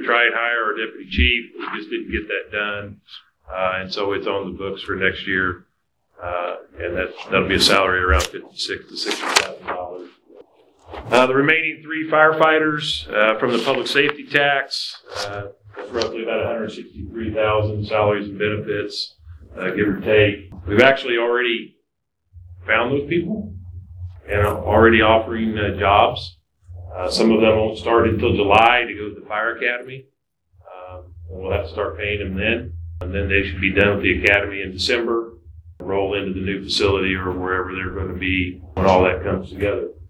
Try and hire our deputy chief. We just didn't get that done. And so it's on the books for next year. And that'll be a salary around $56,000 to $60,000. The remaining 3 firefighters from the public safety tax, that's roughly about $163,000 salaries and benefits, give or take. We've actually already found those people and are already offering jobs. Some of them won't start until July to go to the fire academy. We'll have to start paying them then. And then they should be done with the academy in December, roll into the new facility or wherever they're going to be when all that comes together.